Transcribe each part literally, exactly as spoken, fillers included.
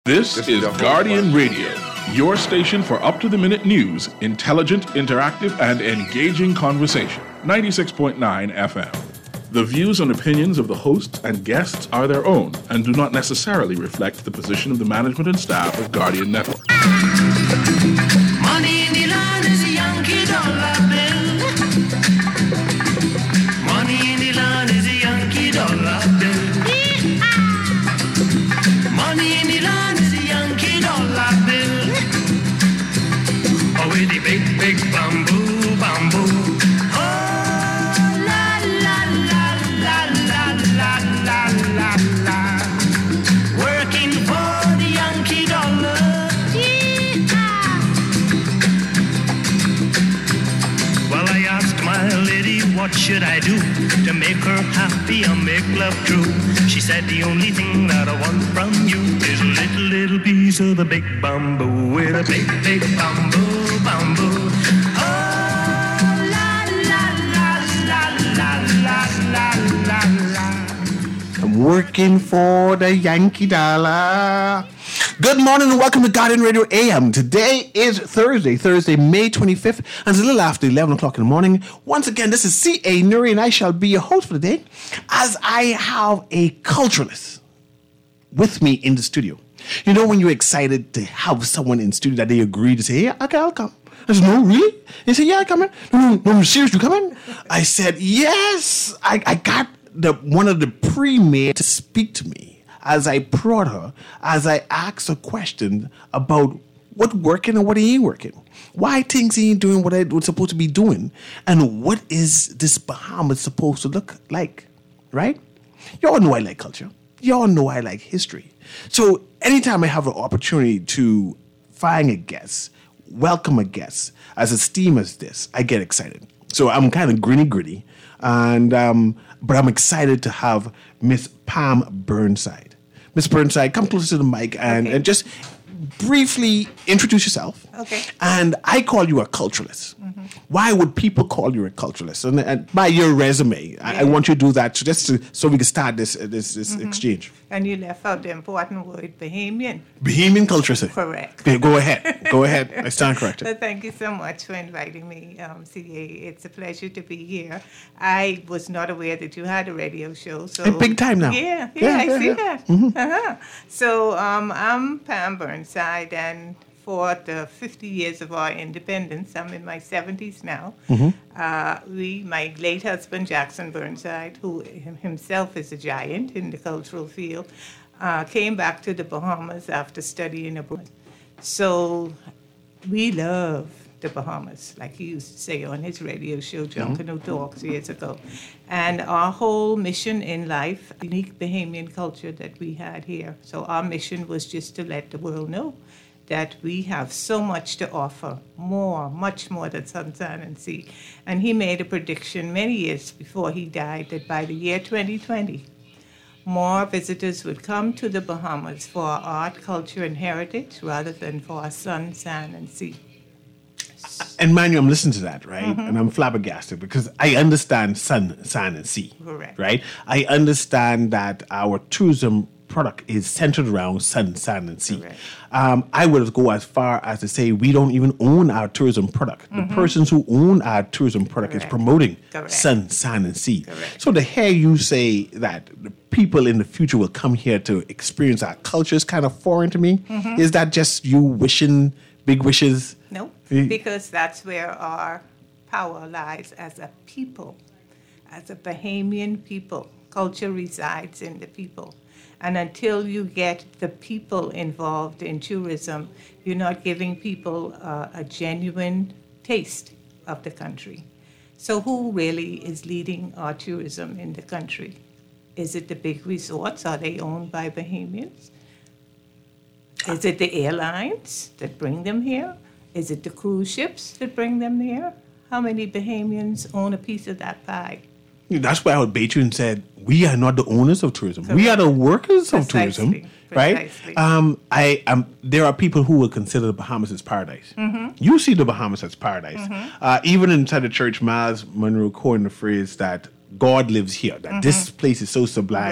This, this is Guardian Radio, your station for up-to-the-minute news, intelligent, interactive, and engaging conversation. ninety-six point nine F M. The views and opinions of the hosts and guests are their own and do not necessarily reflect the position of the management and staff of Guardian Network. Money in the line is a Yankee dollar bill. Money in the line is a Yankee dollar bill. Money in the line is a Yankee dollar bill. Oh, with the big, big bamboo, bamboo. Oh, la, la, la, la, la, la, la, la, la. Working for the Yankee dollar. Yee-haw. Well, I asked my lady, what should I do to make her happy and make love true? She said, the only thing that I want from you is a little, little piece of the big bamboo with a big, big bamboo, bamboo. Oh, la, la, la, la, la, la, la, la. I'm working for the Yankee dollar. Good morning and welcome to Guardian Radio A M. Today is Thursday, Thursday, May twenty-fifth, and it's a little after eleven o'clock in the morning. Once again, this is C A. Nuri, and I shall be your host for the day, as I have a culturalist with me in the studio. You know when you're excited to have someone in the studio that they agree to say, yeah, okay, I'll come. I said, no, really? They said, yeah, I'm coming. No, no, no, I'm serious, you coming? I said, yes. I, I got the one of the pre-made to speak to me as I prod her, as I asked a question about what working and what ain't working. Why things ain't doing what it's supposed to be doing. And what is this Bahamas supposed to look like, right? Y'all know I like culture. Y'all know I like history. So anytime I have an opportunity to find a guest, welcome a guest, as esteemed as this, I get excited. So I'm kind of gritty gritty, and um, but I'm excited to have Miss Pam Burnside. Miss Burnside, come closer to the mic and, okay. and just briefly introduce yourself. Okay. And I call you a culturalist. Mm-hmm. Why would people call you a culturalist? And, and by your resume, yeah. I, I want you to do that so just to, so we can start this uh, this, this mm-hmm. exchange. And you left out the important word, Bahamian. Bahamian culturalist. Correct. Okay, go ahead. Go ahead. I stand corrected. Well, thank you so much for inviting me, um, C A. It's a pleasure to be here. I was not aware that you had a radio show. So and big time now. Yeah, yeah, yeah I yeah, see yeah. that. Mm-hmm. Uh-huh. So um, I'm Pam Burnside, and for the fifty years of our independence, I'm in my seventies now. Mm-hmm. Uh, we, my late husband, Jackson Burnside, who himself is a giant in the cultural field, uh, came back to the Bahamas after studying abroad. So we love the Bahamas, like he used to say on his radio show, John Canoe Talks, years ago. And our whole mission in life, unique Bahamian culture that we had here. So our mission was just to let the world know that we have so much to offer, more, much more than sun, sand, and sea. And he made a prediction many years before he died that by the year twenty twenty, more visitors would come to the Bahamas for our art, culture, and heritage rather than for our sun, sand, and sea. And mind you, I'm listening to that, right? Mm-hmm. And I'm flabbergasted because I understand sun, sand, and sea. Correct. Right? I understand that our tourism product is centered around sun, sand, and sea. Um, I would go as far as to say we don't even own our tourism product. Mm-hmm. The persons who own our tourism product Correct. Is promoting Correct. sun, sand, and sea. Correct. So to hear you say that the people in the future will come here to experience our culture is kind of foreign to me. Mm-hmm. Is that just you wishing big wishes? No, because that's where our power lies as a people, as a Bahamian people. Culture resides in the people. And until you get the people involved in tourism, you're not giving people uh, a genuine taste of the country. So who really is leading our tourism in the country? Is it the big resorts? Are they owned by Bahamians? Is it the airlines that bring them here? Is it the cruise ships that bring them here? How many Bahamians own a piece of that pie? That's why I would bait you and said, we are not the owners of tourism. Correct. We are the workers Precisely. of tourism, right? Precisely. Um, I um, There are people who will consider the Bahamas as paradise. Mm-hmm. You see the Bahamas as paradise. Mm-hmm. Uh, even inside the church, Miles Monroe coined the phrase that God lives here, that mm-hmm. this place is so sublime right.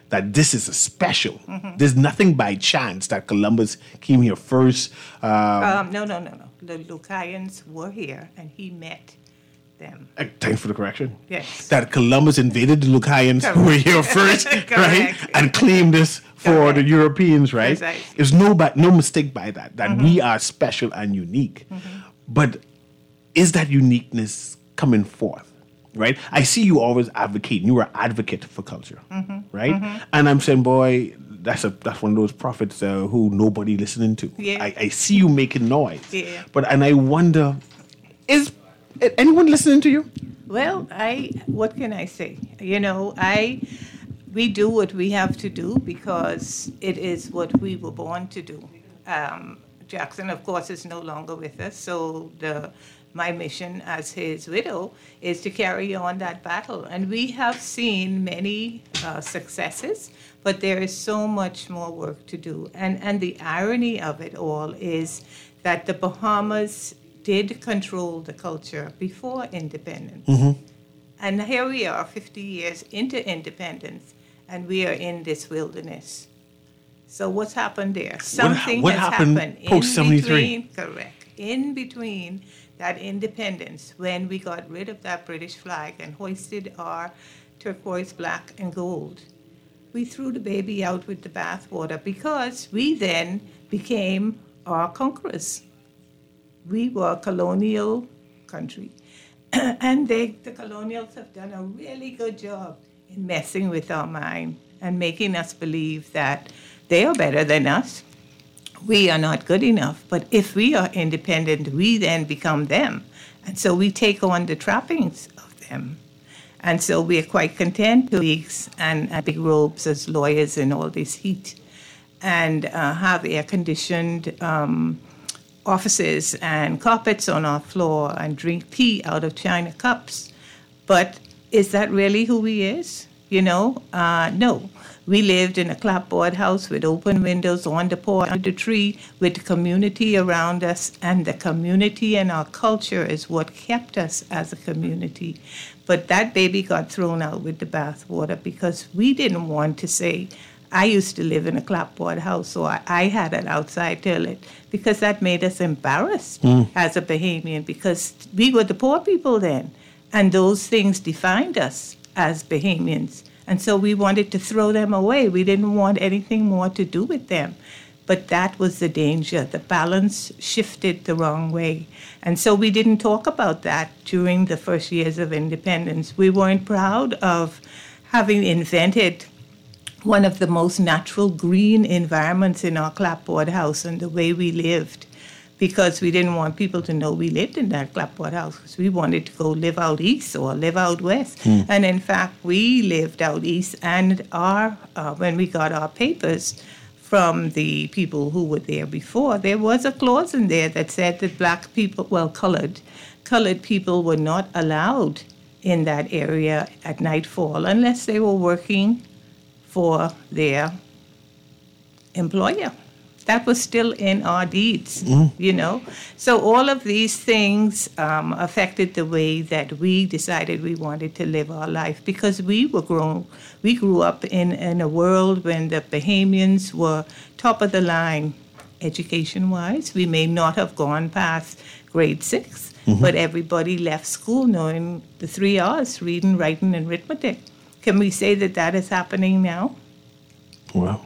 that this is a special. Mm-hmm. There's nothing by chance that Columbus came here first. Um, um, no, no, no, no. The Lucayans were here, and he met them. Uh, thanks for the correction. Yes. That Columbus invaded the Lucayans who were here first, right? And claimed this for Correct. the Europeans, right? Precisely. There's no ba- no mistake by that, that mm-hmm. we are special and unique. Mm-hmm. But is that uniqueness coming forth? Right, I see you always advocating. You are an advocate for culture, mm-hmm. right? Mm-hmm. And I'm saying, boy, that's a that's one of those prophets uh, who nobody listening to. Yeah. I, I see you making noise, yeah. but and I wonder, is anyone listening to you? Well, I what can I say? You know, I we do what we have to do because it is what we were born to do. Um, Jackson, of course, is no longer with us, so the. My mission as his widow is to carry on that battle. And we have seen many uh, successes, but there is so much more work to do. And, and the irony of it all is that the Bahamas did control the culture before independence. Mm-hmm. And here we are, fifty years into independence, and we are in this wilderness. So what's happened there? Something what, what has happened, happened post seventy-three? Correct. In between that independence, when we got rid of that British flag and hoisted our turquoise, black, and gold, we threw the baby out with the bathwater because we then became our conquerors. We were a colonial country. And they, the colonials have done a really good job in messing with our mind and making us believe that they are better than us. We are not good enough. But if we are independent, we then become them. And so we take on the trappings of them. And so we are quite content to wigs and, and big robes as lawyers in all this heat and uh, have air-conditioned um, offices and carpets on our floor and drink tea out of china cups. But is that really who he is? You know, uh, no. We lived in a clapboard house with open windows on the porch, under the tree, with the community around us. And the community and our culture is what kept us as a community. But that baby got thrown out with the bathwater because we didn't want to say, I used to live in a clapboard house, so I, I had an outside toilet, because that made us embarrassed mm. as a Bahamian, because we were the poor people then. And those things defined us as Bahamians. And so we wanted to throw them away. We didn't want anything more to do with them. But that was the danger. The balance shifted the wrong way. And so we didn't talk about that during the first years of independence. We weren't proud of having invented one of the most natural green environments in our clapboard house and the way we lived, because we didn't want people to know we lived in that clapboard house, because we wanted to go live out east or live out west. Mm. And in fact, we lived out east, and our uh, when we got our papers from the people who were there before, there was a clause in there that said that black people, well, colored, colored people were not allowed in that area at nightfall unless they were working for their employer. That was still in our deeds, mm. you know. So all of these things um, affected the way that we decided we wanted to live our life, because we were grown, we grew up in, in a world when the Bahamians were top of the line education-wise. We may not have gone past grade six, mm-hmm. but everybody left school knowing the three R's, reading, writing, and arithmetic. Can we say that that is happening now? Well.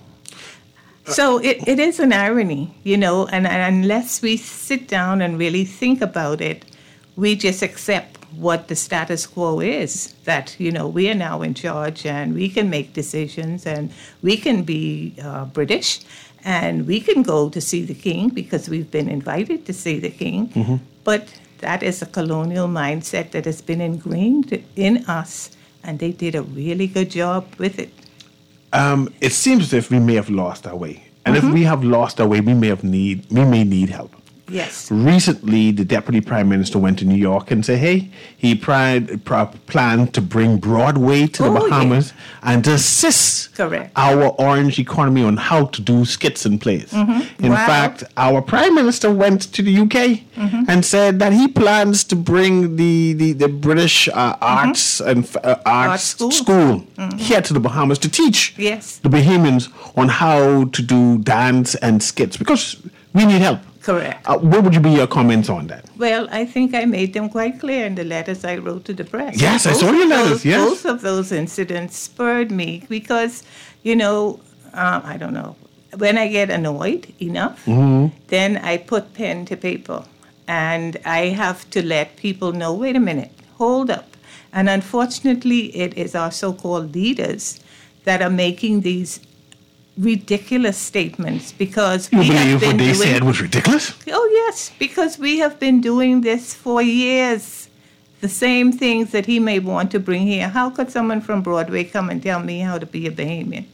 So it, it is an irony, you know, and, and unless we sit down and really think about it, we just accept what the status quo is, that, you know, we are now in charge and we can make decisions and we can be uh, British and we can go to see the king because we've been invited to see the king. Mm-hmm. But that is a colonial mindset that has been ingrained in us, and they did a really good job with it. Um, it seems as if we may have lost our way. And mm-hmm. if we have lost our way, we may have need we may need help. Yes. Recently, the Deputy Prime Minister went to New York and said, hey, he pried, pro- planned to bring Broadway to the Oh, Bahamas yeah. and to assist Correct. our orange economy on how to do skits and plays. Mm-hmm. In Wow. fact, our Prime Minister went to the U K Mm-hmm. and said that he plans to bring the, the, the British uh, arts and f- uh, arts school. school here to the Bahamas to teach Yes. the Bahamians on how to do dance and skits because we need help. Correct. Uh, what would you be your comments on that? Well, I think I made them quite clear in the letters I wrote to the press. Yes, I Both saw your of letters, those- yes. Both of those incidents spurred me because, you know, uh, I don't know, when I get annoyed enough, Mm-hmm. then I put pen to paper. And I have to let people know, wait a minute, hold up. And unfortunately, it is our so-called leaders that are making these ridiculous statements because You we have believe been what they doing, said was ridiculous? Oh, yes, because we have been doing this for years. The same things that he may want to bring here. How could someone from Broadway come and tell me how to be a Bahamian?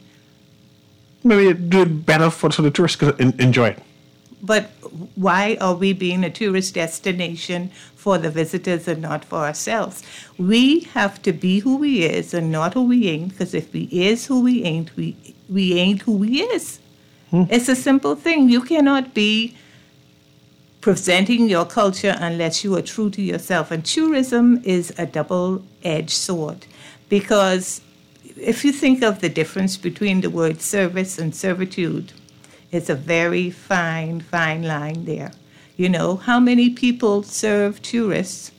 Maybe do it better for so the tourists could en- enjoy it. But why are we being a tourist destination for the visitors and not for ourselves? We have to be who we is and not who we ain't, because if we is who we ain't, we, we ain't who we is. It's a simple thing. You cannot be presenting your culture unless you are true to yourself. And tourism is a double-edged sword because if you think of the difference between the word service and servitude, it's a very fine, fine line there. You know, how many people serve tourists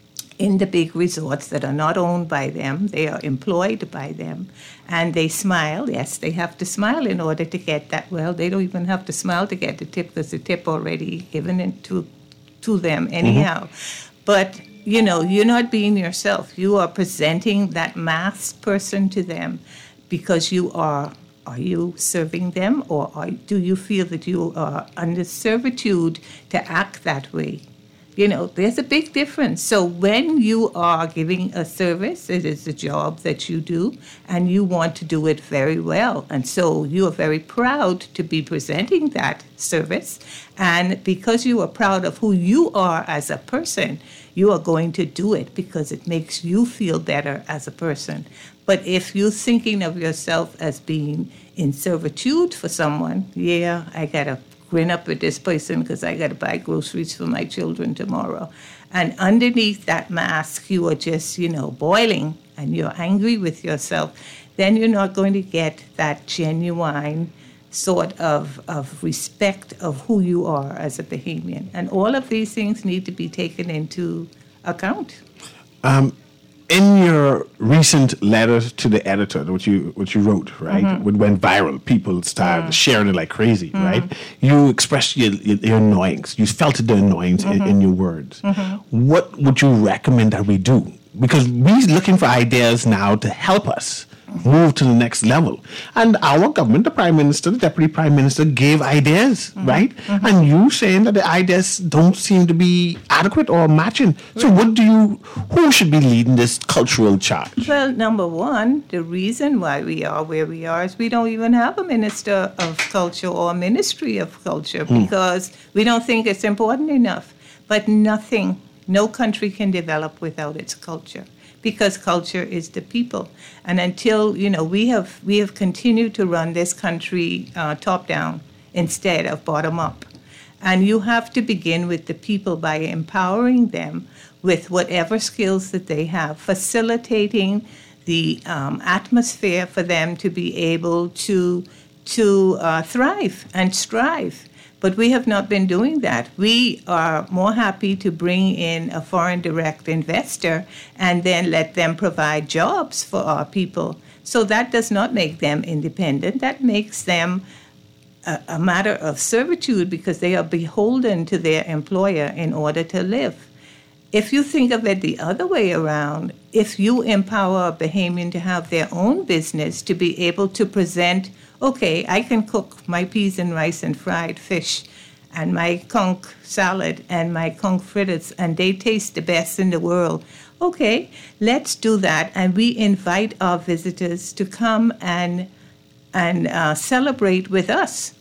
in the big resorts that are not owned by them, they are employed by them, and they smile. Yes, they have to smile in order to get that. Well, they don't even have to smile to get the tip because the tip already given it to, to them anyhow. Mm-hmm. But, you know, you're not being yourself. You are presenting that masked person to them because you are. Are you serving them, or are, do you feel that you are under servitude to act that way? You know, there's a big difference. So when you are giving a service, it is a job that you do, and you want to do it very well. And so you are very proud to be presenting that service. And because you are proud of who you are as a person, you are going to do it because it makes you feel better as a person. But if you're thinking of yourself as being in servitude for someone, yeah, I got to grin up at this person because I got to buy groceries for my children tomorrow. And underneath that mask, you are just, you know, boiling and you're angry with yourself. Then you're not going to get that genuine sort of, of respect of who you are as a Bahamian. And all of these things need to be taken into account. Um, in your recent letter to the editor, which you which you wrote, right, Mm-hmm. it went viral. People started Mm. sharing it like crazy, Mm-hmm. right? You expressed your, your, your annoyance. You felt the annoyance Mm-hmm. in, in your words. Mm-hmm. What would you recommend that we do? Because we're looking for ideas now to help us move to the next level. And our government, the Prime Minister, the Deputy Prime Minister, gave ideas, Mm-hmm. right? Mm-hmm. And you saying that the ideas don't seem to be adequate or matching. So what do you, who should be leading this cultural charge? Well, number one, the reason why we are where we are is we don't even have a Minister of Culture or a Ministry of Culture because we don't think it's important enough. But nothing, no country can develop without its culture, because culture is the people. And until, you know, we have we have continued to run this country uh, top down instead of bottom up. And you have to begin with the people by empowering them with whatever skills that they have, facilitating the um, atmosphere for them to be able to, to uh, thrive and strive. But we have not been doing that. We are more happy to bring in a foreign direct investor and then let them provide jobs for our people. So that does not make them independent. That makes them a, a matter of servitude because they are beholden to their employer in order to live. If you think of it the other way around, if you empower a Bahamian to have their own business, to be able to present, okay, I can cook my peas and rice and fried fish and my conch salad and my conch fritters, and they taste the best in the world. Okay, let's do that. And we invite our visitors to come and, and uh, celebrate with us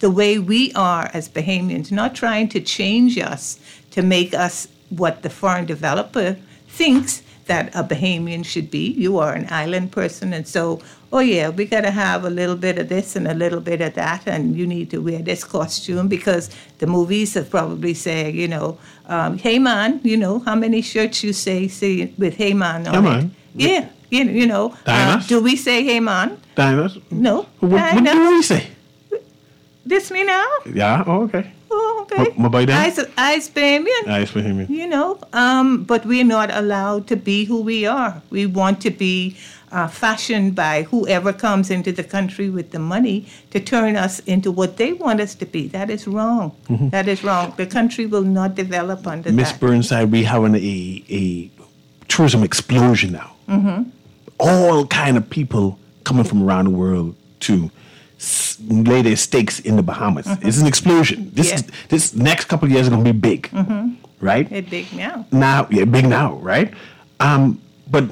the way we are as Bahamians, not trying to change us to make us what the foreign developer thinks that a Bahamian should be. You are an island person, and so, oh yeah, we got to have a little bit of this and a little bit of that, and you need to wear this costume because the movies have probably say, you know, um, hey man, you know, how many shirts you say, say with hey man on Hey it? man. Yeah, you, you know. Uh, Diners? do we say hey man? Diners? No. What, what Diners. do we say? This me now? Yeah, oh, okay. Oh, okay. My- my boy then? Ice, ice Bahamian. Nice for him. You know, um, but we're not allowed to be who we are. We want to be uh, fashioned by whoever comes into the country with the money to turn us into what they want us to be. That is wrong. Mm-hmm. That is wrong. The country will not develop under Miss that. Burnside, we having a, a tourism explosion now. Mm-hmm. All kind of people coming from around the world to s- lay their stakes in the Bahamas. Mm-hmm. It's an explosion. This Yeah. is, this next couple of years is going to be big, right? It's big now. Now, yeah, big now, right? Um, but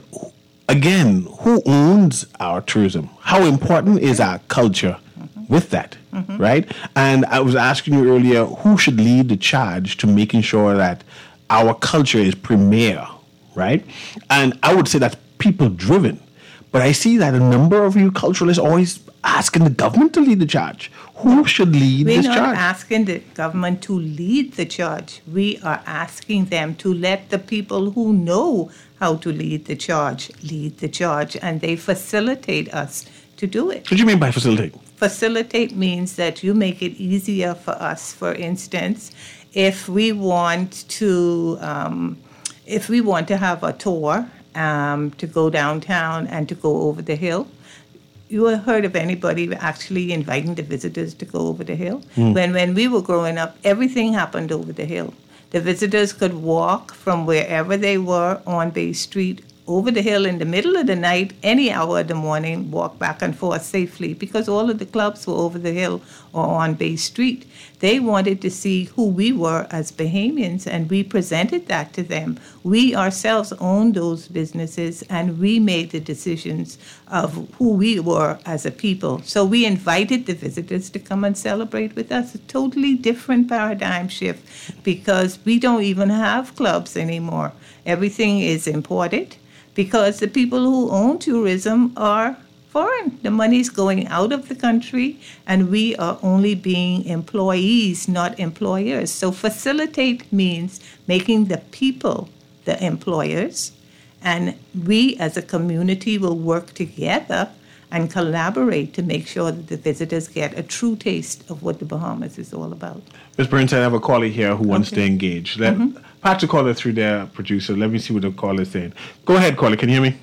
again, who owns our tourism? How important is our culture with that, right? And I was asking you earlier, who should lead the charge to making sure that our culture is premier, right? And I would say that's people driven. But I see that a number of you culturalists always asking the government to lead the charge. Who should lead We're this not charge? asking the government to lead the charge. We are asking them to let the people who know how to lead the charge lead the charge, and they facilitate us to do it. What do you mean by facilitate? Facilitate means that you make it easier for us. For instance, if we want to, um, if we want to have a tour um, to go downtown and to go over the hill, you have heard of anybody actually inviting the visitors to go over the hill? When when we were growing up, everything happened over the hill. The visitors could walk from wherever they were on Bay Street over the hill in the middle of the night, any hour of the morning, walk back and forth safely because all of the clubs were over the hill or on Bay Street. They wanted to see who we were as Bahamians, and we presented that to them. We ourselves owned those businesses, and we made the decisions of who we were as a people. So we invited the visitors to come and celebrate with us. A totally different paradigm shift because we don't even have clubs anymore. Everything is imported because the people who own tourism are foreign. The money's going out of the country, and we are only being employees, not employers. So facilitate means making the people the employers, and we as a community will work together and collaborate to make sure that the visitors get a true taste of what the Bahamas is all about. Miz Burnside, I have a caller here who wants Okay. to engage. Let, Patch the caller through their producer. Let me see what the caller is saying. Go ahead, caller. Can you hear me?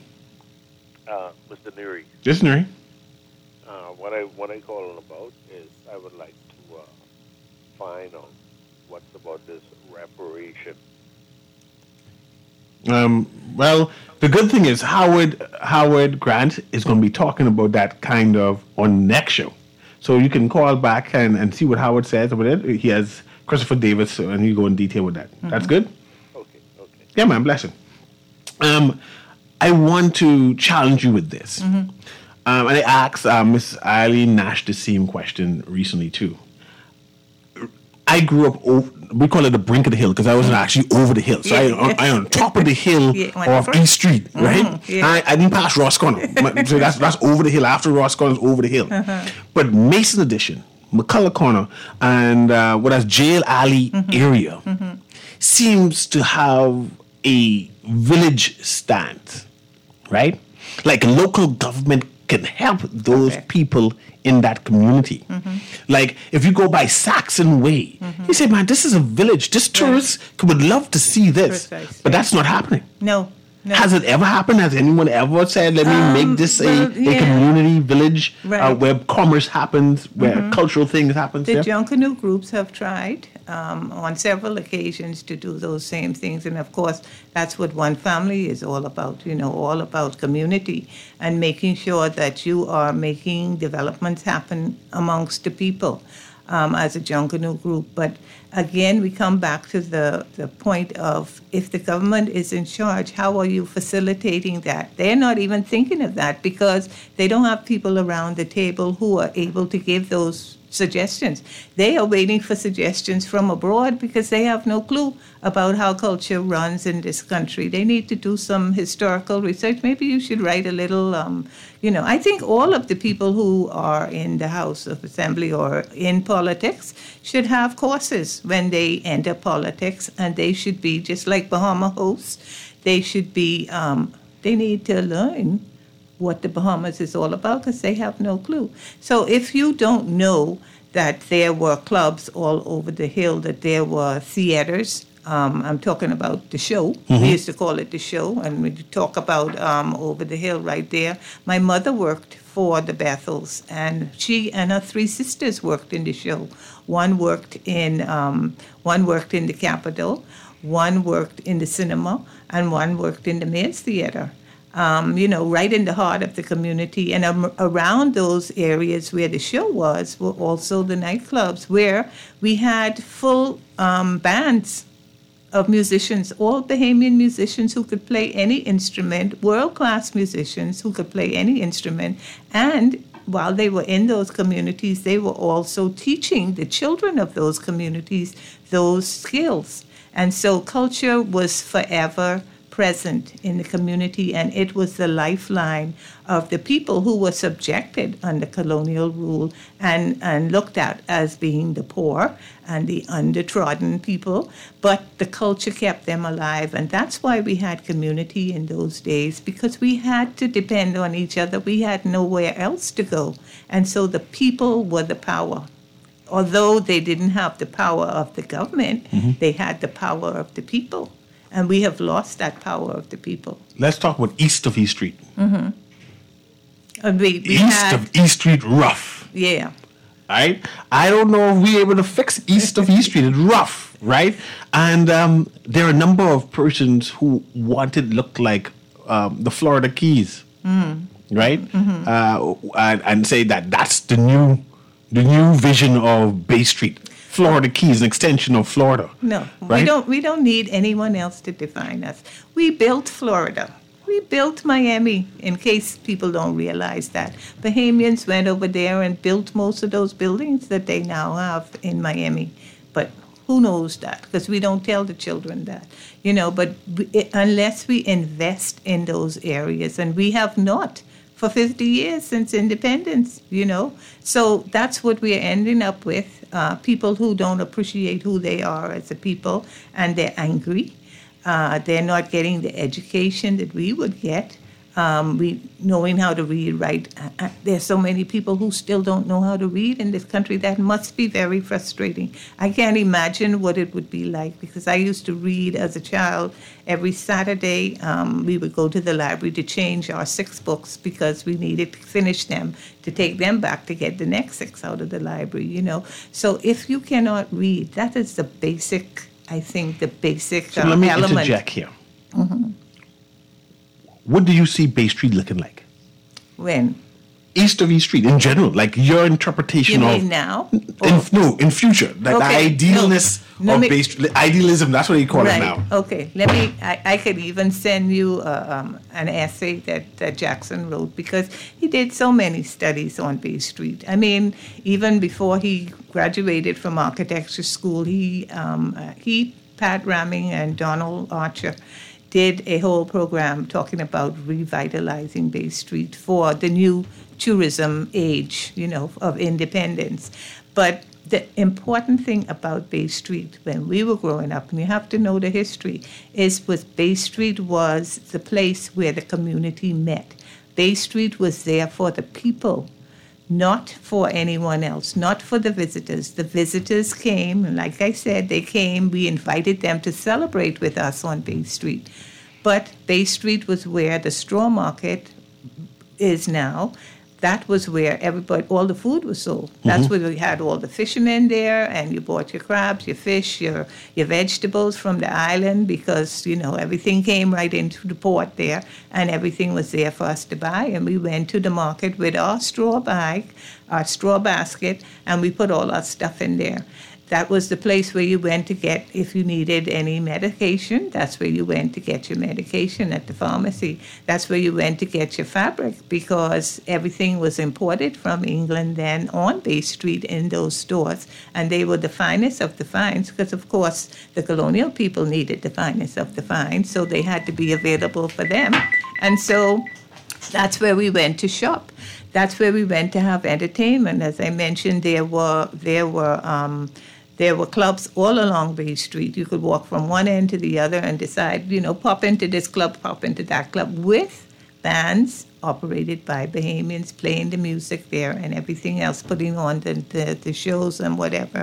Uh, Mister Neary, Yes, Nuri. uh, what I what I calling about is I would like to uh, find out what's about this reparation. Um, well, the good thing is Howard Howard Grant is going to be talking about that kind of on next show. So you can call back and, and see what Howard says about it. He has Christopher Davis, and he go in detail with that. That's good? Okay, okay. Yeah, man, bless him. Um, I want to challenge you with this. Um, and I asked uh, Miss Eileen Nash the same question recently, too. I grew up, over, we call it the brink of the hill, because I wasn't actually over the hill. So Yeah, I, yeah. I on top of the hill Yeah, of wonderful. East Street, right? yeah. I, I didn't pass Roscono. So that's, that's over the hill. After Roscono's over the hill. But Mason Addition, McCullough Corner, and uh, what is Jail Alley area seems to have a village stance, right? Like local government can help those Okay. people in that community. Like if you go by Saxon Way, you say, man, this is a village. This tourists could, would love to see this. Precisely. But that's not happening. No, no. Has it ever happened? Has anyone ever said, let me Um, make this a, well, a yeah. community village uh, Right. where commerce happens, where cultural things happen? The there? Junkanoo groups have tried um, on several occasions to do those same things. And of course, that's what One Family is all about, you know, all about community and making sure that you are making developments happen amongst the people um, as a Junkanoo group. But again, we come back to the, the point of if the government is in charge, how are you facilitating that? They're not even thinking of that because they don't have people around the table who are able to give those suggestions. They are waiting for suggestions from abroad because they have no clue about how culture runs in this country. They need to do some historical research. Maybe you should write a little, um, you know, I think all of the people who are in the House of Assembly or in politics should have courses when they enter politics, and they should be, just like Bahama hosts, they should be, um, they need to learn what the Bahamas is all about because they have no clue. So if you don't know that there were clubs all over the hill, that there were theaters, um, I'm talking about the show. Mm-hmm. We used to call it the show, and we talk about um, over the hill right there. My mother worked for the Bethels, and she and her three sisters worked in the show. One worked in um, one worked in the Capitol, one worked in the cinema, and one worked in the Mayor's Theater. Um, you know, right in the heart of the community. And um, around those areas where the show was were also the nightclubs, where we had full um, bands of musicians, all Bahamian musicians who could play any instrument, world-class musicians who could play any instrument. And while they were in those communities, they were also teaching the children of those communities those skills. And so culture was forever present in the community, and it was the lifeline of the people who were subjected under colonial rule and, and looked at as being the poor and the undertrodden people. But the culture kept them alive, and that's why we had community in those days, because we had to depend on each other. We had nowhere else to go, and so the people were the power. Although they didn't have the power of the government, mm-hmm. they had the power of the people. And we have lost that power of the people. Let's talk about east of East Street. Mm-hmm. And we, we east had, of East Street, rough. Yeah. Right? I don't know if we're able to fix east of East Street. It's rough, right? And um, there are a number of persons who wanted look like um, the Florida Keys, mm. right? Mm-hmm. Uh, and, and say that that's the new, the new vision of Bay Street. Florida Keys, an extension of Florida. No, right? we don't. We don't need anyone else to define us. We built Florida. We built Miami. In case people don't realize that, Bahamians went over there and built most of those buildings that they now have in Miami. But who knows that? Because we don't tell the children that, you know. But we, it, unless we invest in those areas, and we have not for fifty years since independence, you know. So that's what we're ending up with. Uh, people who don't appreciate who they are as a people, and they're angry. Uh, they're not getting the education that we would get, um, we knowing how to read, write. Uh, there's so many people who still don't know how to read in this country. That must be very frustrating. I can't imagine what it would be like, because I used to read as a child. Every Saturday, um, we would go to the library to change our six books because we needed to finish them to take them back to get the next six out of the library, you know. So if you cannot read, that is the basic, I think, the basic so um, let me element. interject here. Mm-hmm. What do you see Bay Street looking like? When? East of East Street in general, like your interpretation you of mean now? In, no, in future, like okay. the idealness no. of me, Bay Street, idealism. That's what you call right. it now. Okay, let me. I, I could even send you uh, um, an essay that, that Jackson wrote, because he did so many studies on Bay Street. I mean, even before he graduated from architecture school, he um, uh, he Pat Ramming and Donald Archer did a whole program talking about revitalizing Bay Street for the new tourism age, you know, of independence. But the important thing about Bay Street when we were growing up, and you have to know the history, is was Bay Street was the place where the community met. Bay Street was there for the people, not for anyone else, not for the visitors. The visitors came, and like I said, they came, we invited them to celebrate with us on Bay Street. But Bay Street was where the straw market is now. That was where everybody, all the food was sold. That's mm-hmm. where we had all the fishermen there, and you bought your crabs, your fish, your your vegetables from the island, because, you know, everything came right into the port there, and everything was there for us to buy. And we went to the market with our straw bag, our straw basket, and we put all our stuff in there. That was the place where you went to get, if you needed any medication, that's where you went to get your medication at the pharmacy. That's where you went to get your fabric, because everything was imported from England then on Bay Street in those stores. And they were the finest of the finds, because, of course, the colonial people needed the finest of the finds, so they had to be available for them. And so that's where we went to shop. That's where we went to have entertainment. As I mentioned, there were there were um, there were clubs all along Bay Street. You could walk from one end to the other and decide, you know, pop into this club, pop into that club, with bands operated by Bahamians playing the music there and everything else, putting on the, the, the shows and whatever.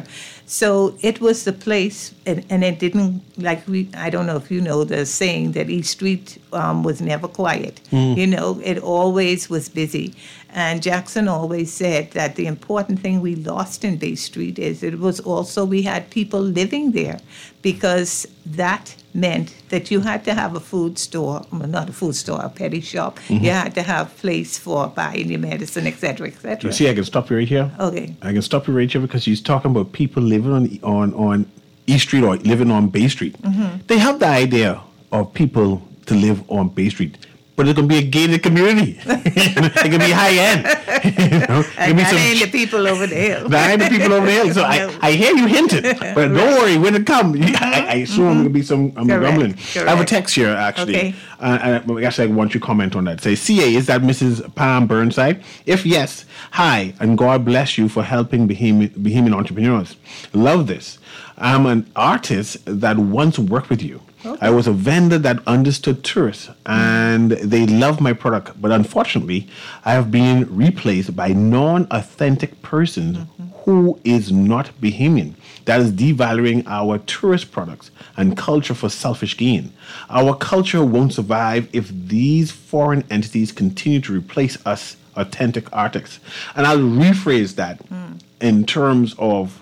So it was the place, and, and it didn't, like we, I don't know if you know the saying that East Street um, was never quiet. Mm. You know, it always was busy. And Jackson always said that the important thing we lost in Bay Street is it was also we had people living there, because that meant that you had to have a food store, well, not a food store, a petty shop. Mm-hmm. You had to have place for buying your medicine, et cetera, et cetera. You see, I can stop you right here. Okay. I can stop you right here because she's talking about people living on on, on East Street or living on Bay Street. Mm-hmm. They have the idea of people to live on Bay Street, but it's going to be a gated community. It can be high end. You know? And that ain't the people over the hill. That ain't the people over the hill. So no. I, I hear you hinted, but right. Don't worry, when it comes, I, I assume mm-hmm. there'll be some um, grumbling. Correct. I have a text here, actually. Okay. Uh, I guess I want you to comment on that. Say, C A, is that Missus Pam Burnside? If yes, hi, and God bless you for helping Bahamian, Bahamian entrepreneurs. Love this. I'm an artist that once worked with you. Okay. I was a vendor that understood tourists, and they loved my product. But unfortunately, I have been replaced by non-authentic persons mm-hmm. who is not Bahamian. That is devaluing our tourist products and culture for selfish gain. Our culture won't survive if these foreign entities continue to replace us authentic artists. And I'll rephrase that mm. in terms of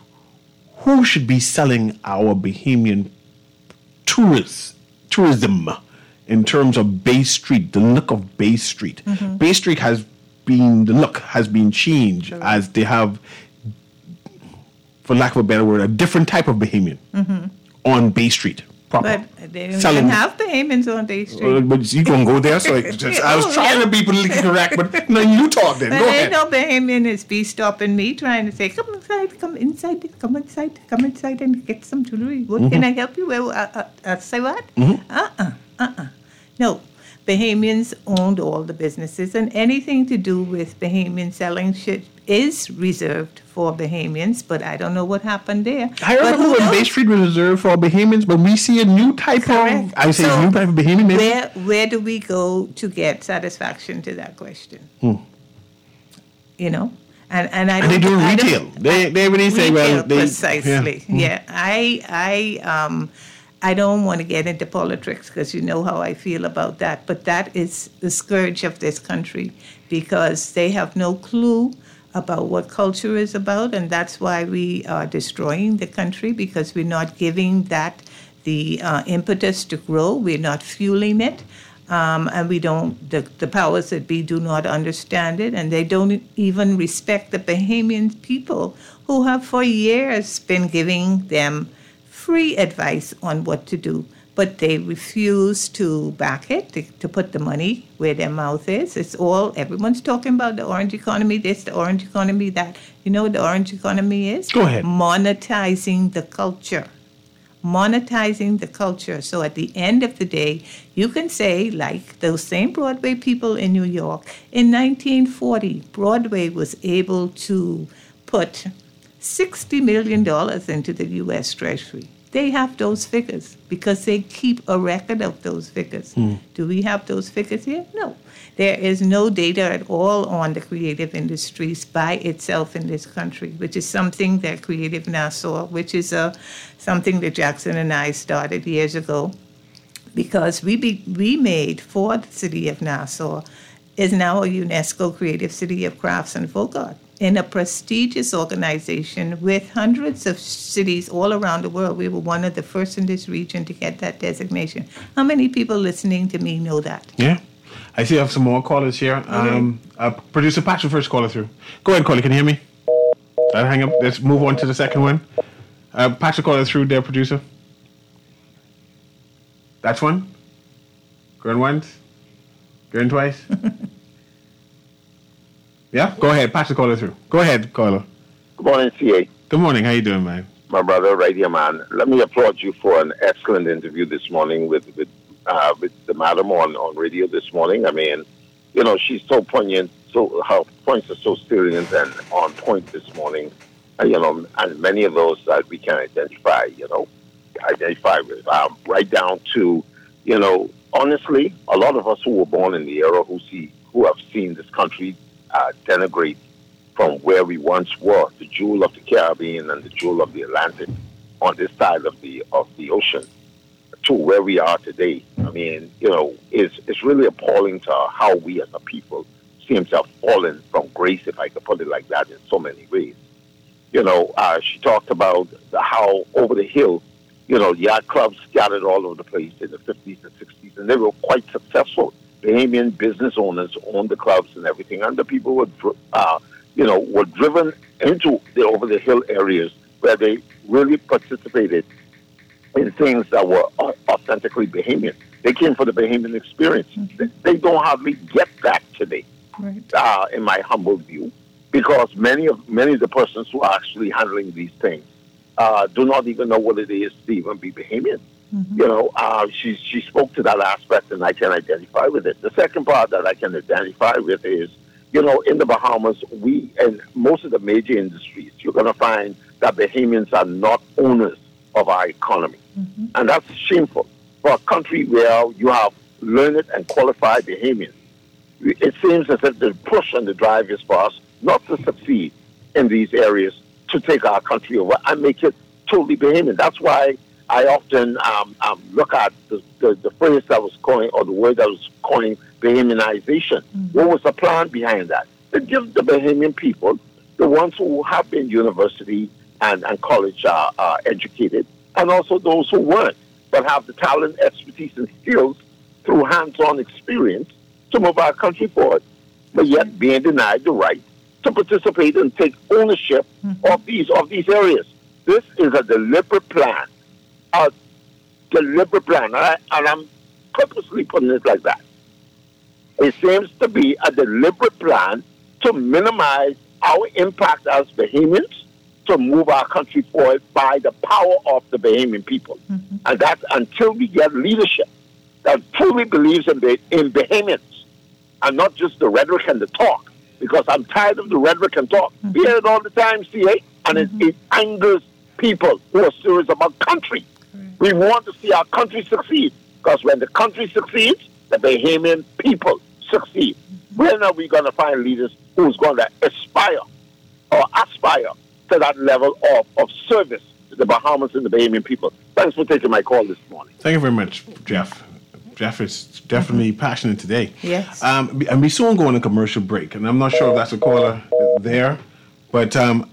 who should be selling our Bahamian tourists, tourism, in terms of Bay Street, the look of Bay Street. Mm-hmm. Bay Street has been, the look has been changed sure. as they have, for lack of a better word, a different type of Bahamian mm-hmm. on Bay Street. Proper. But they don't even have Bahamians on Bay Street. Uh, but you don't go there, so I, just, I was trying to be politically correct, but no, you talk then. But go ain't ahead. no Bahamian is be stopping me trying to say, come inside, come inside, come inside, come inside and get some jewelry. What mm-hmm. can I help you with? Uh, uh, uh, say what? Mm-hmm. Uh-uh, uh-uh. No. Bahamians owned all the businesses, and anything to do with Bahamian selling shit is reserved for Bahamians, but I don't know what happened there. I remember when Bay Street was reserved for Bahamians, but we see a new type Correct. of, I say so a new type of Bahamian. Maybe? Where, where do we go to get satisfaction to that question? Hmm. You know? And, and, I and they do retail. They, they really say, well, they... Precisely, yeah. yeah. I, I, um... I don't want to get into politics because you know how I feel about that, but that is the scourge of this country because they have no clue about what culture is about, and that's why we are destroying the country because we're not giving that the uh, impetus to grow. We're not fueling it, um, and we don't. The, the powers that be do not understand it, and they don't even respect the Bahamian people who have for years been giving them free advice on what to do, but they refuse to back it, to, to put the money where their mouth is. It's all, everyone's talking about the orange economy, this, the orange economy, that. You know what the orange economy is? Go ahead. Monetizing the culture. Monetizing the culture. So at the end of the day, you can say, like those same Broadway people in New York, in nineteen forty, Broadway was able to put sixty million dollars into the U S Treasury. They have those figures because they keep a record of those figures. Mm. Do we have those figures here? No. There is no data at all on the creative industries by itself in this country, which is something that Creative Nassau, which is uh, something that Jackson and I started years ago, because we be, we made for the city of Nassau, is now a UNESCO Creative City of Crafts and Folk Art, in a prestigious organization with hundreds of cities all around the world. We were one of the first in this region to get that designation. How many people listening to me know that? Yeah. I see I have some more callers here. Okay. Um, uh, Producer Patrick, first caller through. Go ahead, caller. Can you hear me? I'll hang up. Let's move on to the second one. Uh, Patrick calling through there, producer. That's one. Going once. Going twice. Yeah, go ahead. Patrick calling through. Go ahead, caller. Good morning, C A. Good morning. How you doing, man? My brother, right here, man. Let me applaud you for an excellent interview this morning with with uh, with the madam on, on radio this morning. I mean, you know, she's so poignant. So her points are so salient and on point this morning. Uh, you know, and many of those that we can identify. You know, identify with um, right down to, you know, honestly, a lot of us who were born in the era who see who have seen this country uh, denigrate from where we once were, the jewel of the Caribbean and the jewel of the Atlantic on this side of the of the ocean, to where we are today. I mean, you know, it's, it's really appalling to how we as a people seem to have fallen from grace, if I could put it like that, in so many ways. You know, uh, she talked about the, how over the hill, you know, yacht clubs scattered all over the place in the fifties and sixties, and they were quite successful. Bahamian business owners owned the clubs and everything, and the people were, uh, you know, were driven into the over-the-hill areas where they really participated in things that were authentically Bahamian. They came for the Bahamian experience. Mm-hmm. They don't hardly get that today, right. uh, in my humble view, because many of many of the persons who are actually handling these things uh, do not even know what it is to even be Bahamian. Mm-hmm. You know, uh, she she spoke to that aspect, and I can identify with it. The second part that I can identify with is, you know, in the Bahamas, we, and most of the major industries, you're going to find that Bahamians are not owners of our economy. Mm-hmm. And that's shameful. For a country where you have learned and qualified Bahamians, it seems as if the push and the drive is for us not to succeed in these areas, to take our country over and make it totally Bahamian. That's why I often um, um, look at the, the, the phrase that was coined, or the word that was coined, Bahamianization. Mm-hmm. What was the plan behind that? To give the Bahamian people, the ones who have been university and, and college uh, uh, educated, and also those who weren't, but have the talent, expertise, and skills through hands-on experience to move our country forward, but yet being denied the right to participate and take ownership mm-hmm. of these of these areas. This is a deliberate plan, a deliberate plan, and, I, and I'm purposely putting it like that. It seems to be a deliberate plan to minimize our impact as Bahamians, to move our country forward by the power of the Bahamian people. Mm-hmm. And that's until we get leadership that truly believes in, in Bahamians, and not just the rhetoric and the talk, because I'm tired of the rhetoric and talk. Mm-hmm. We hear it all the time, C A, and mm-hmm. it, it angers people who are serious about country. Mm-hmm. We want to see our country succeed, because when the country succeeds, the Bahamian people succeed. Mm-hmm. When are we going to find leaders who's going to aspire or aspire to that level of, of service to the Bahamas and the Bahamian people? Thanks for taking my call this morning. Thank you very much, Jeff. Jeff is definitely mm-hmm. passionate today. Yes. Um, and we soon go on a commercial break, and I'm not sure if that's a caller there, but um,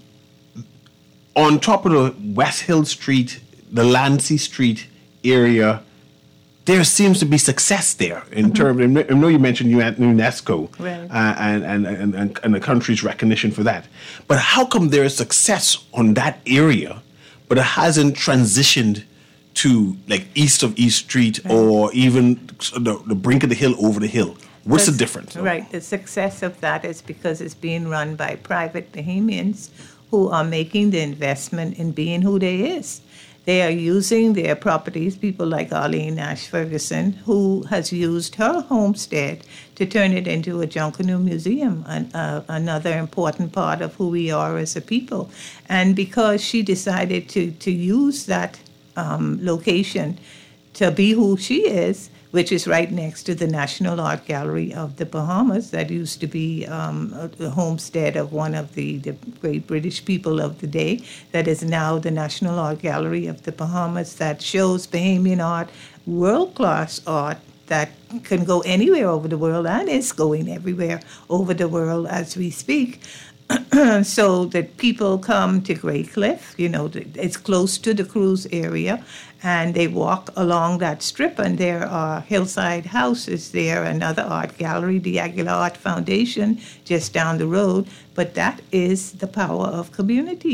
on top of the West Hill Street, the Lancy Street area, there seems to be success there in mm-hmm. terms. I know you mentioned UNESCO, right. uh, and, and, and and the country's recognition for that. But how come there is success on that area, but it hasn't transitioned to like east of East Street right. or even the, the brink of the hill over the hill? What's the, the difference? Right. The success of that is because it's being run by private Bahamians who are making the investment in being who they is. They are using their properties, people like Arlene Nash Ferguson, who has used her homestead to turn it into a Junkanoo Museum, an, uh, another important part of who we are as a people. And because she decided to, to use that um, location to be who she is, which is right next to the National Art Gallery of the Bahamas, that used to be um, a, a homestead of one of the, the great British people of the day, that is now the National Art Gallery of the Bahamas, that shows Bahamian art, world-class art, that can go anywhere over the world and is going everywhere over the world as we speak. So that people come to Grey Cliff, you know, it's close to the cruise area, and they walk along that strip, and there are hillside houses there, another art gallery, the Aguilar Art Foundation, just down the road. But that is the power of community.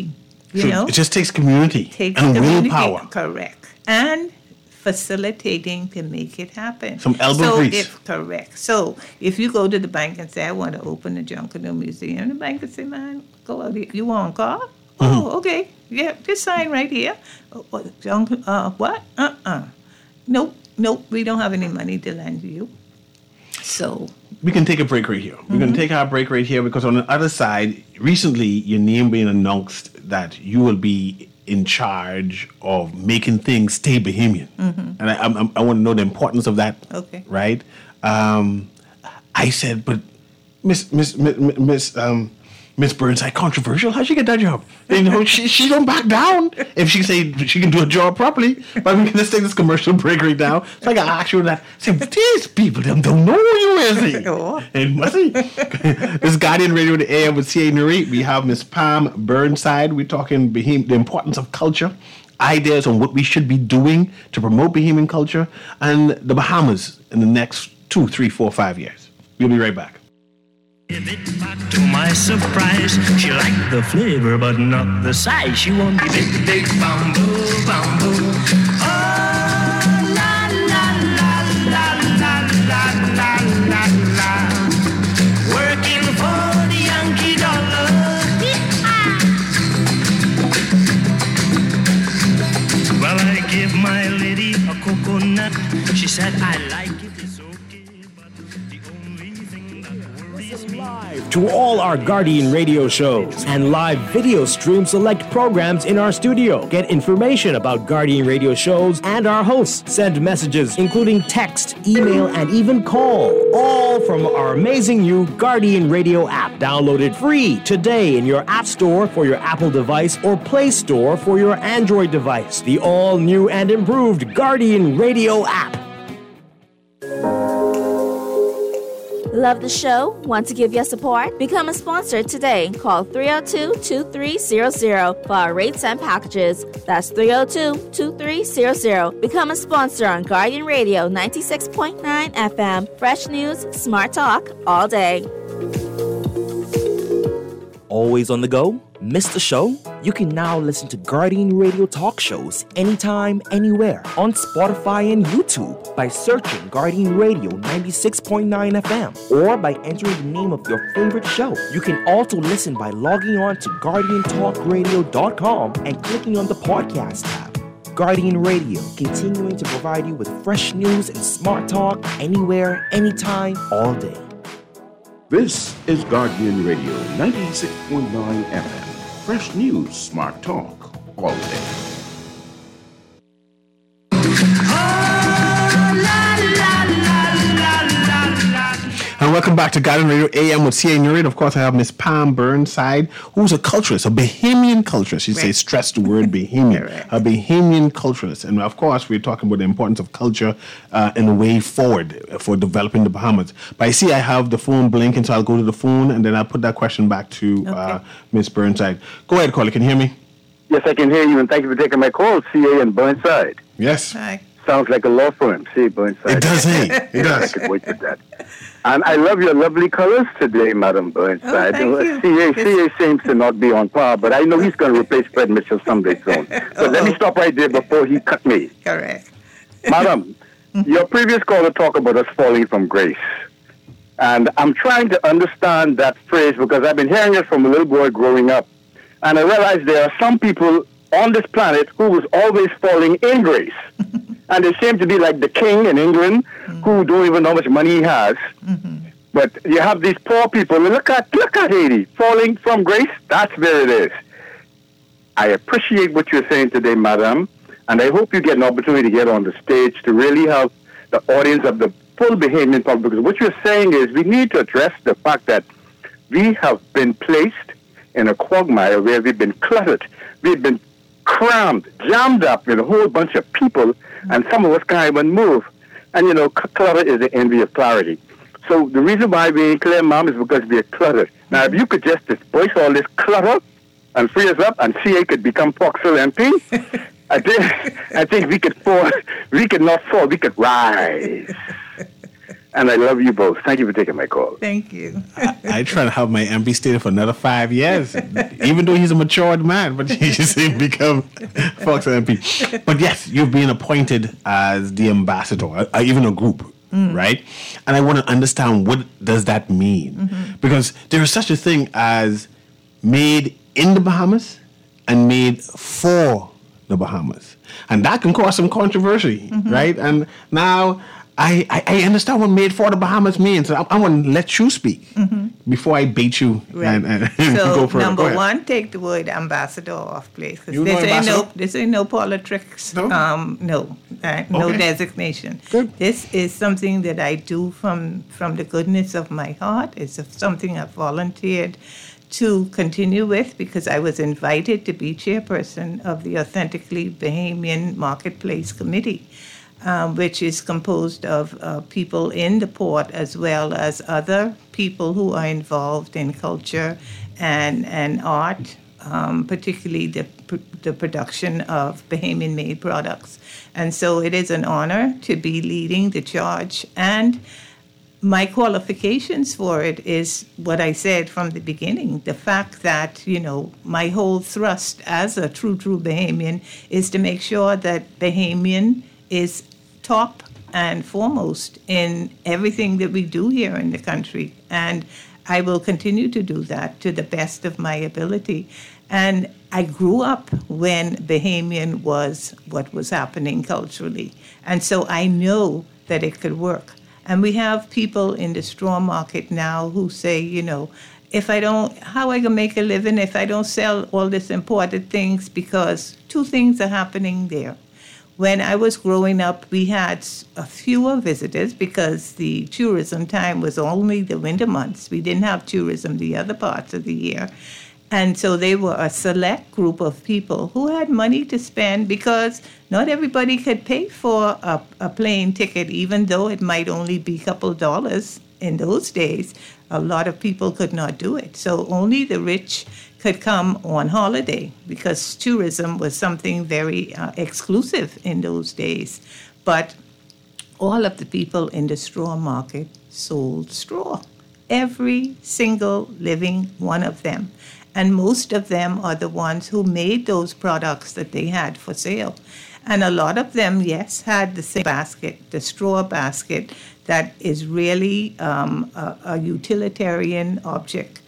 You so know, it just takes community takes and community, willpower. correct, and facilitating to make it happen. Some elbow so grease. If, correct. So if you go to the bank and say, I want to open a Junkanoo Museum, the bank will say, man, go out here. You want a car? Mm-hmm. Oh, okay. Yeah, just sign right here. Oh, what? Junk, uh, what? Uh-uh. Nope, nope, we don't have any money to lend you. So we can take a break right here. We're Mm-hmm. going to take our break right here because on the other side, recently your name being announced that you will be in charge of making things stay Bahamian. Mm-hmm. And I, I, I want to know the importance of that. Okay. Right? Um, I said, but Miss Miss Miss Miss um, Miss Burnside, controversial. How'd she get that job? You know, she she don't back down if she say she can do a job properly. But we can just take this commercial break right now. So I got ask you that. Say, these people them don't know who you is. He? Oh. And must he? This Guardian Radio, the A M with C A Nuri. We have Miss Pam Burnside. We're talking Baham- the importance of culture, ideas on what we should be doing to promote Bahamian culture, and the Bahamas in the next two, three, four, five years. We'll be right back. Give it back to my surprise. She liked the flavor, but not the size. She won't be big, big bamboo, bamboo. Oh, la, la, la, la, la, la, la, la, la. Working for the Yankee dollar. Well, I give my lady a coconut. She said, I like it, it's okay, but the only thing that worries me. To all our Guardian radio shows and live video stream select programs in our studio. Get information about Guardian radio shows and our hosts. Send messages, including text, email, and even call. All from our amazing new Guardian Radio app. Download it free today in your App Store for your Apple device or Play Store for your Android device. The all-new and improved Guardian Radio app. Love the show? Want to give your support? Become a sponsor today. Call three oh two, two three zero zero for our rates and packages. That's three oh two, two three zero zero. Become a sponsor on Guardian Radio ninety-six point nine F M. Fresh news, smart talk, all day. Always on the go? Missed the show? You can now listen to Guardian Radio talk shows anytime, anywhere on Spotify and YouTube by searching Guardian Radio ninety-six point nine F M or by entering the name of your favorite show. You can also listen by logging on to guardian talk radio dot com and clicking on the podcast tab. Guardian Radio, continuing to provide you with fresh news and smart talk anywhere, anytime, all day. This is Guardian Radio ninety-six point nine F M. Fresh news, smart talk, all day. And welcome back to Guardian Radio A M with C A Nuri. Of course, I have Miss Pam Burnside, who's a culturist, a Bahamian culturist. She says, stress the word Bahamian, a Bahamian culturist. And of course, we're talking about the importance of culture uh, in the way forward for developing the Bahamas. But I see I have the phone blinking, so I'll go to the phone and then I'll put that question back to uh, Okay. Miss Burnside. Go ahead, caller. Can you hear me? Yes, I can hear you, and thank you for taking my call, C A and Burnside. Yes. Hi. Sounds like a law firm, C A Burnside. It does, hey? It I does. could wait for that. And I love your lovely colors today, Madam Burnside. Oh, thank you. C A, C A seems to not be on par, but I know he's going to replace Fred Mitchell someday soon. So let me stop right there before he cut me. Correct. Madam, your previous caller talked about us falling from grace. And I'm trying to understand that phrase because I've been hearing it from a little boy growing up. And I realize there are some people on this planet who was always falling in grace. And they seem to be like the king in England who don't even know how much money he has. Mm-hmm. But you have these poor people. Look at, look at Haiti, falling from grace. That's where it is. I appreciate what you're saying today, madam. And I hope you get an opportunity to get on the stage to really have the audience of the full Bahamian public. Because what you're saying is we need to address the fact that we have been placed in a quagmire where we've been cluttered. We've been crammed, jammed up with a whole bunch of people, and some of us can't even move. And, you know, clutter is the envy of clarity. So the reason why we ain't clear, Mom, is because we're cluttered. Now, if you could just disperse all this clutter and free us up, and C A could become Foxville M P, I think I think we could fall. We could not fall. We could rise. And I love you both. Thank you for taking my call. Thank you. I, I try to help my M P stay there for another five years, even though he's a matured man, but he just ain't become Fox M P. But yes, you've been appointed as the ambassador, or even a group, mm. right? And I want to understand, what does that mean? Mm-hmm. Because there is such a thing as made in the Bahamas and made for the Bahamas. And that can cause some controversy, mm-hmm. right? And now I, I, I understand what made for the Bahamas means. I, I want to let you speak mm-hmm. before I bait you right. and, and so go for number it. one, take the word ambassador off, please. You this, know ain't ambassador? no, this ain't no politics. No? Um, no, uh, no Okay. designation. Good. This is something that I do from, from the goodness of my heart. It's something I've volunteered to continue with because I was invited to be chairperson of the Authentically Bahamian Marketplace Committee, um, which is composed of uh, people in the port as well as other people who are involved in culture and, and art, um, particularly the, the production of Bahamian-made products. And so it is an honor to be leading the charge, and my qualifications for it is what I said from the beginning, the fact that, you know, my whole thrust as a true, true Bahamian is to make sure that Bahamian is top and foremost in everything that we do here in the country. And I will continue to do that to the best of my ability. And I grew up when Bahamian was what was happening culturally. And so I know that it could work. And we have people in the straw market now who say, you know, if I don't, how I can make a living if I don't sell all these imported things? Because two things are happening there. When I was growing up, we had a fewer visitors because the tourism time was only the winter months. We didn't have tourism the other parts of the year. And so they were a select group of people who had money to spend because not everybody could pay for a, a plane ticket, even though it might only be a couple dollars in those days. A lot of people could not do it. So only the rich could come on holiday because tourism was something very uh, exclusive in those days. But all of the people in the straw market sold straw. Every single living one of them. And most of them are the ones who made those products that they had for sale. And a lot of them, yes, had the same basket, the straw basket, that is really um, a, a utilitarian object.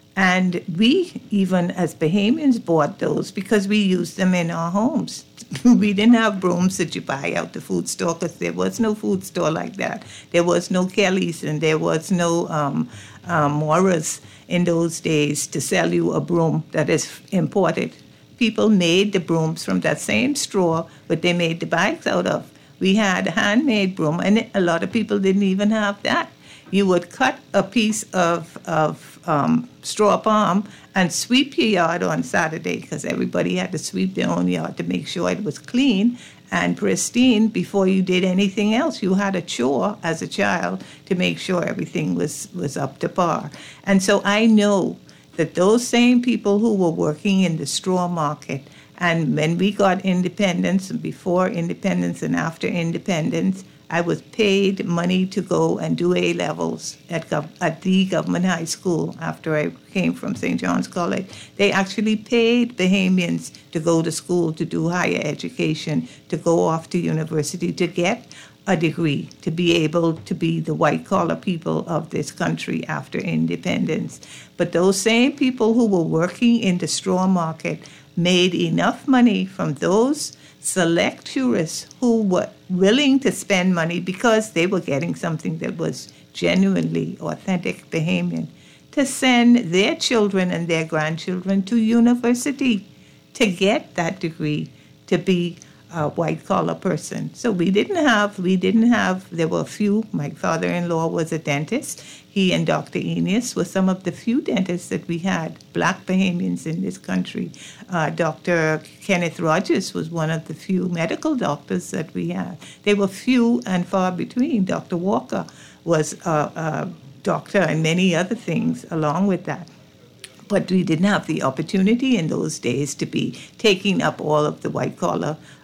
And we, even as Bahamians, bought those because we used them in our homes. We didn't have brooms that you buy out the food store because there was no food store like that. There was no Kelly's and there was no um, um, Mora's in those days to sell you a broom that is imported. People made the brooms from that same straw, but they made the bags out of. We had a handmade broom, and a lot of people didn't even have that. You would cut a piece of, of um, straw palm and sweep your yard on Saturday because everybody had to sweep their own yard to make sure it was clean and pristine before you did anything else. You had a chore as a child to make sure everything was, was up to par. And so I know that those same people who were working in the straw market, and when we got independence, and before independence and after independence, I was paid money to go and do A-levels at, gov- at the government high school after I came from Saint John's College. They actually paid Bahamians to go to school, to do higher education, to go off to university, to get a degree, to be able to be the white-collar people of this country after independence. But those same people who were working in the straw market made enough money from those select tourists who were willing to spend money because they were getting something that was genuinely authentic Bahamian, to send their children and their grandchildren to university to get that degree, to be a white-collar person. So we didn't have, we didn't have, there were a few. My father-in-law was a dentist. He and Doctor Eneas were some of the few dentists that we had, black Bahamians in this country. Uh, Doctor Kenneth Rogers was one of the few medical doctors that we had. They were few and far between. Doctor Walker was a, a doctor and many other things along with that. But we didn't have the opportunity in those days to be taking up all of the white-collar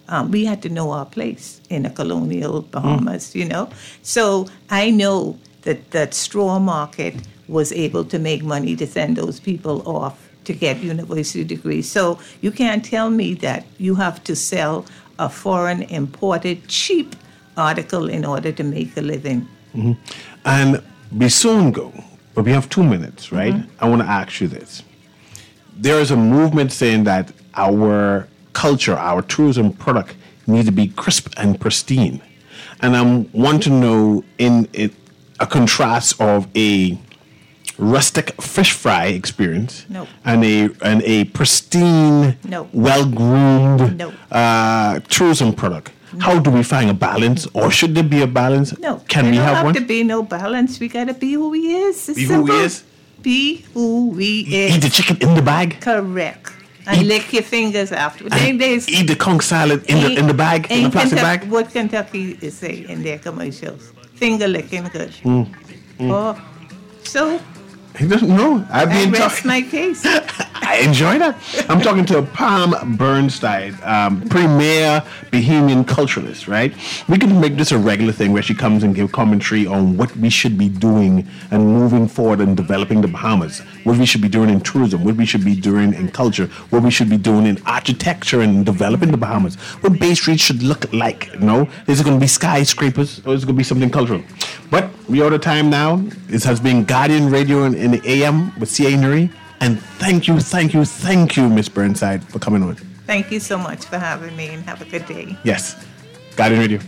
um, we had to know our place in a colonial Bahamas, mm. you know. So I know that that straw market was able to make money to send those people off to get university degrees. So you can't tell me that you have to sell a foreign imported cheap article in order to make a living. Mm-hmm. And we soon go, but we have two minutes, right? Mm-hmm. I want to ask you this. There is a movement saying that our culture, our tourism product needs to be crisp and pristine. And I want to know in it, a contrast of a rustic fish fry experience no. and a and a pristine, no. well-groomed no. uh, tourism product. No. How do we find a balance, or should there be a balance? No, can there we don't have, have one? to be no balance. We gotta be who we is. It's be simple. who we is. Be who we is. Eat the chicken in the bag. Correct. And eat, lick your fingers after. Eat the conch salad in the in the bag, in the plastic Kentucky, bag. What Kentucky is say in their commercials? Finger licking good. Mm. Mm. Oh, so. He doesn't know. I've been I rest talking. my case. I enjoy that. I'm talking to Pam Burnside, um, premier Bahamian culturalist, right? We can make this a regular thing where she comes and give commentary on what we should be doing and moving forward and developing the Bahamas, what we should be doing in tourism, what we should be doing in culture, what we should be doing in architecture and developing the Bahamas, what Bay Street should look like, you know? Is it going to be skyscrapers or is it going to be something cultural? But we are out of time now. This has been Guardian Radio in, in the A M with C A Nuri. And thank you, thank you, thank you, Miss Burnside, for coming on. Thank you so much for having me, and have a good day. Yes. Guardian Radio.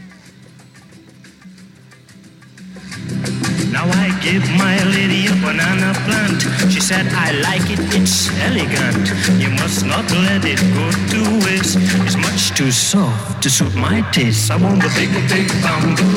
Now I give my lady a banana plant. She said, I like it, it's elegant. You must not let it go to waste. It's much too soft to suit my taste. I want the big, big bamboo.